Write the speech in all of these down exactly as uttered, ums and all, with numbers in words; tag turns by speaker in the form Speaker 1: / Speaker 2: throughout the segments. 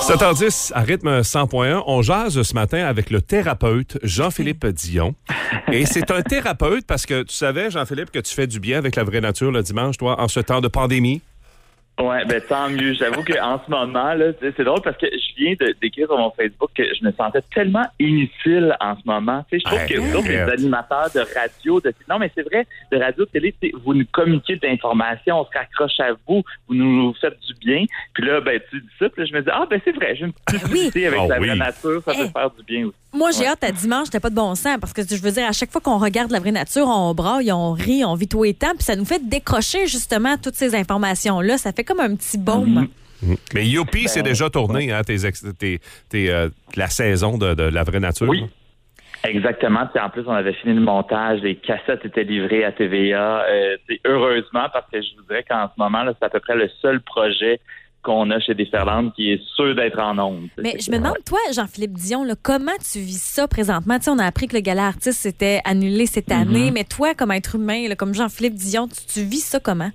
Speaker 1: sept heures dix à rythme cent point un. On jase ce matin avec le thérapeute Jean-Philippe Dion. Et c'est un thérapeute parce que tu savais, Jean-Philippe, que tu fais du bien avec la vraie nature le dimanche, toi, en ce temps de pandémie.
Speaker 2: Ouais, ben tant mieux. J'avoue qu'en ce moment, là, c'est drôle parce que je viens de, d'écrire sur mon Facebook que je me sentais tellement inutile en ce moment. Tu sais, je trouve
Speaker 1: hey,
Speaker 2: que vous autres, les animateurs de radio, de non, mais c'est vrai, de radio, de télé, vous nous communiquez de l'information, on se raccroche à vous, vous nous faites du bien. Puis là, ben tu dis ça, puis là, je me dis ah ben c'est vrai, j'ai une petite utilité avec
Speaker 1: oh,
Speaker 2: la
Speaker 1: oui.
Speaker 2: vraie nature, ça
Speaker 3: hey.
Speaker 2: peut faire du bien aussi.
Speaker 3: Moi, j'ai
Speaker 2: ouais.
Speaker 3: hâte à dimanche, t'as pas de bon sens, parce que je veux dire, à chaque fois qu'on regarde la vraie nature, on braille, on rit, on vit tout et temps, puis ça nous fait décrocher justement toutes ces informations-là. Ça fait comme un petit baume. Mm-hmm.
Speaker 1: Mm-hmm. Mais Youpi, ben, c'est déjà tourné,
Speaker 2: ouais.
Speaker 1: hein, tes, ex- tes, tes, euh, la saison de, de la vraie nature.
Speaker 2: Oui. Exactement. T'sais, en plus, on avait fini le montage, les cassettes étaient livrées à T V A. Euh, heureusement, parce que je vous dirais qu'en ce moment, là, c'est à peu près le seul projet qu'on a chez Déferlante qui est sûr d'être en ondes.
Speaker 3: Mais je me demande, toi, Jean-Philippe Dion, là, comment tu vis ça présentement? T'sais, on a appris que le gala artiste s'était annulé cette année, mm-hmm. mais toi, comme être humain, là, comme Jean-Philippe Dion, tu, tu vis ça comment?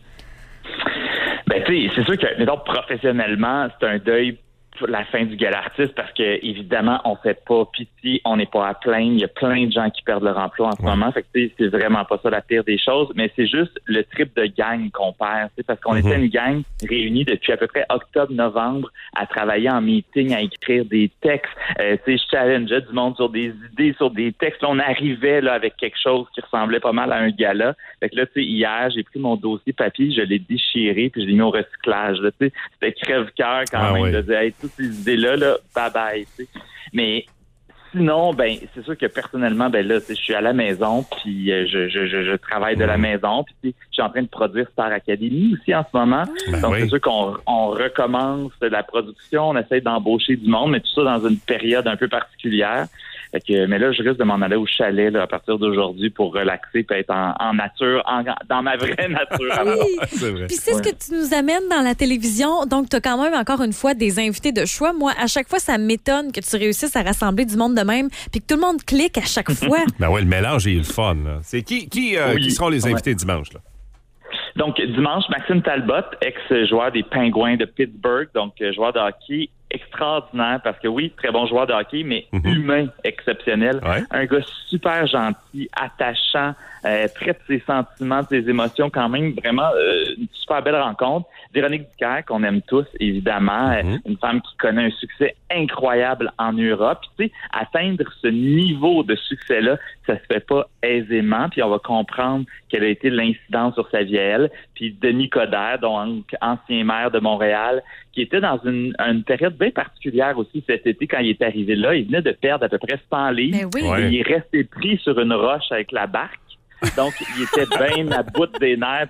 Speaker 2: Ben, tu sais, c'est sûr que, mettons, professionnellement, c'est un deuil pour la fin du gala artiste parce que, évidemment, on fait pas pitié, on n'est pas à plaindre. Il y a plein de gens qui perdent leur emploi en ce ouais. moment. Fait que, tu sais, c'est vraiment pas ça la pire des choses, mais c'est juste le trip de gang qu'on perd, tu sais, parce qu'on mm-hmm. était une gang réunie depuis à peu près octobre-novembre à travailler en meeting, à écrire des textes. Euh, tu sais, je challengeais du monde sur des idées, sur des textes. Là, on arrivait, là, avec quelque chose qui ressemblait pas mal à un gala. Fait que là, tu sais, hier, j'ai pris mon dossier papier, je l'ai déchiré, puis je l'ai mis au recyclage, là, tu sais. C'était crève-cœur quand ah, même oui. de dire, hey, toutes ces idées-là, là, bye-bye, tu sais. Mais sinon, ben, c'est sûr que personnellement, ben là, je suis à la maison, puis euh, je, je, je, je travaille de la maison, puis je suis en train de produire Star Academy aussi en ce moment. Ben Donc, oui. c'est sûr qu'on on recommence la production, on essaie d'embaucher du monde, mais tout ça dans une période un peu particulière. Fait que, mais là, je risque de m'en aller au chalet là, à partir d'aujourd'hui pour relaxer et être en, en nature, en, dans ma vraie nature.
Speaker 3: Oui. C'est vrai. Puis c'est ouais. ce que tu nous amènes dans la télévision. Donc, tu as quand même, encore une fois, des invités de choix. Moi, à chaque fois, ça m'étonne que tu réussisses à rassembler du monde de même puis que tout le monde clique à chaque fois.
Speaker 1: Ben oui, le mélange est le fun. Là. C'est qui, qui, euh, oui. qui seront les invités ouais. dimanche? Là?
Speaker 2: Donc, dimanche, Maxime Talbot, ex-joueur des Pingouins de Pittsburgh, donc joueur de hockey extraordinaire parce que oui, très bon joueur de hockey, mais mm-hmm. humain exceptionnel. Ouais. Un gars super gentil, attachant, euh, traite ses sentiments, ses émotions quand même. Vraiment, euh, une super belle rencontre. Véronique Dicker, qu'on aime tous, évidemment. Mm-hmm. Une femme qui connaît un succès incroyable en Europe. Puis, tu sais, atteindre ce niveau de succès-là, ça se fait pas aisément. Puis, on va comprendre quel a été l'incident sur sa vie à elle. Puis, Denis Coderre, donc ancien maire de Montréal, qui était dans une, une période bien particulière aussi cet été quand il est arrivé là. Il venait de perdre à peu près cent livres.
Speaker 3: Oui.
Speaker 2: Ouais. Il est resté pris sur une roche avec la barque. Donc, il était bien à bout des nerfs.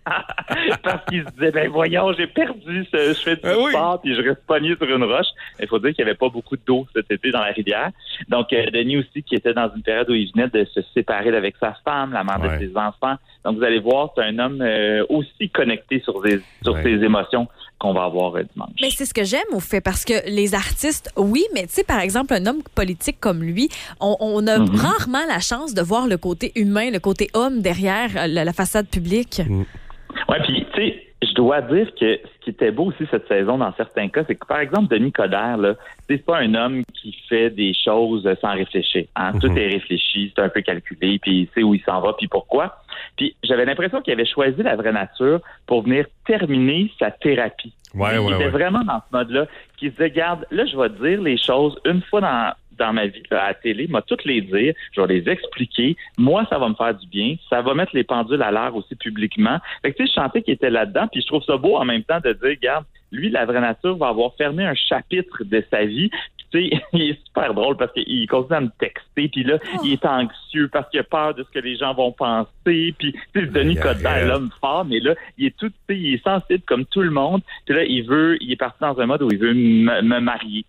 Speaker 2: Parce qu'il se disait, ben voyons, j'ai perdu, ce, je fais du ah, sport, oui. puis je reste pogné sur une roche. Il faut dire qu'il n'y avait pas beaucoup d'eau cet été dans la rivière. Donc, euh, Denis aussi, qui était dans une période où il venait de se séparer avec sa femme, la mère ouais. de ses enfants. Donc, vous allez voir, c'est un homme euh, aussi connecté sur, des, sur ouais. ses émotions qu'on va avoir euh, dimanche.
Speaker 3: Mais c'est ce que j'aime au fait, parce que les artistes, oui, mais tu sais, par exemple, un homme politique comme lui, on, on a mm-hmm. rarement la chance de voir le côté humain, le côté homme derrière la, la façade publique.
Speaker 1: Mm.
Speaker 2: Ouais, puis tu sais, je dois dire que ce qui était beau aussi cette saison dans certains cas, c'est que par exemple Denis Coderre, là, c'est pas un homme qui fait des choses sans réfléchir. Hein? Mm-hmm. Tout est réfléchi, c'est un peu calculé, puis il sait où il s'en va, puis pourquoi. Puis j'avais l'impression qu'il avait choisi la vraie nature pour venir terminer sa thérapie.
Speaker 1: Ouais,
Speaker 2: il
Speaker 1: ouais,
Speaker 2: était
Speaker 1: ouais.
Speaker 2: vraiment dans ce mode-là, qui se disait, regarde, là je vais te dire les choses une fois dans dans ma vie, là, à la télé, m'a toutes les dire, je vais les expliquer. Moi, ça va me faire du bien. Ça va mettre les pendules à l'air aussi publiquement. Fait que, tu sais, je sentais qu'il était là-dedans, puis je trouve ça beau en même temps de dire, regarde, lui, la vraie nature va avoir fermé un chapitre de sa vie. Puis, tu sais, il est super drôle parce qu'il continue à me texter, puis là, oh. il est anxieux parce qu'il a peur de ce que les gens vont penser. Puis, tu sais, Denis Coderre, l'homme fort, mais là, il est tout, tu sais, il est sensible comme tout le monde. Puis là, il veut, il est parti dans un mode où il veut me, me marier.